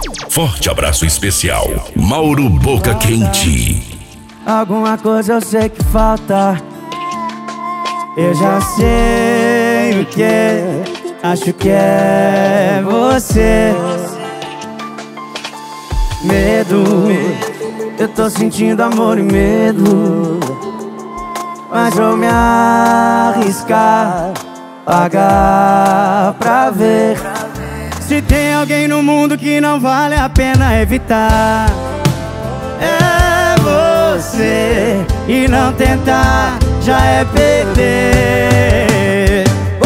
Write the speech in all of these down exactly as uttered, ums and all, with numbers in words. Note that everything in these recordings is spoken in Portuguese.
Forte abraço especial, Mauro Boca Quente. Alguma coisa eu sei que falta. Eu já sei o que é. Acho que é você. Medo, eu tô sentindo amor e medo, mas vou me arriscar, pagar pra ver se tem alguém no mundo que não vale a pena evitar. É você, e não tentar já é perder.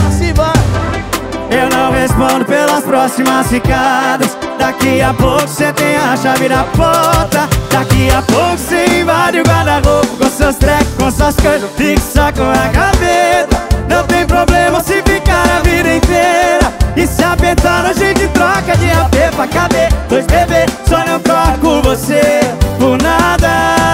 Eu não respondo pelas próximas ficadas. Daqui a pouco cê tem a chave da porta. Daqui a pouco cê invade o guarda-roupa com seus trecos, com suas coisas, fixa com a gaveta. Não tem problema se ficar a vida inteira, e se apertar a gente troca de A P pra caber dois bebê. Só não troco você por nada.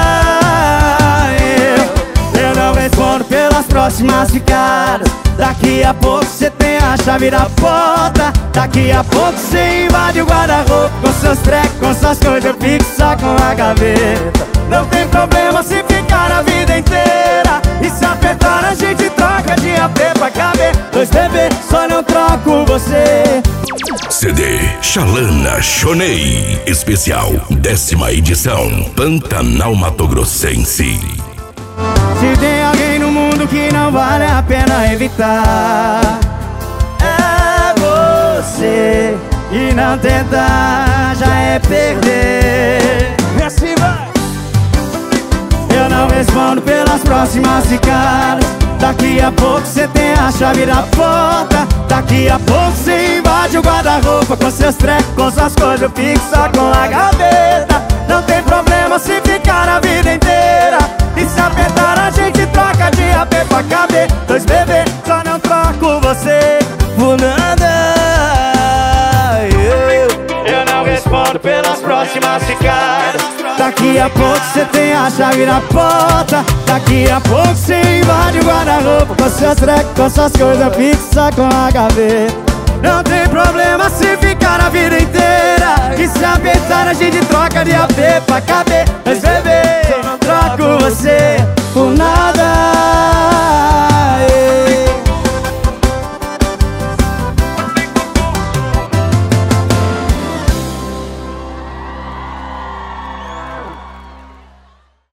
Eu, eu não respondo pelas próximas ficadas. Daqui a pouco cê tem a chave da porta. Daqui a pouco cê invade o guarda-roupa com seus trecos, com suas coisas, fixa com a gaveta. Não tem problema se ficar a vida inteira, e se apertar a gente troca de A P pra caber dois bebê. Só não troco você. C D Xalana Shonei Especial, décima edição, Pantanal Mato Grossense. Se tem alguém no mundo que não vale a pena evitar, é você, e não tentar já é perder. E assim vai. Eu não respondo pelas próximas ficadas. Daqui a pouco cê tem a chave da porta. Daqui a pouco cê invade o guarda-roupa com seus trecos, com suas coisas, fixa com a gaveta. Não tem problema se ficar a vida inteira, e se apertar a gente troca de A P pra caber dois bebê. Só não troco você por nada. Eu, eu não respondo pelas próximas ficadas. Daqui a pouco cê tem a chave da porta. Daqui a pouco cê invade o guarda-roupa com seus trecos, com suas coisas, fixa com a gaveta. Não tem problema se ficar a vida inteira, e se apertar a gente troca de A P pra caber dois bebê. Eu não troco você por nada.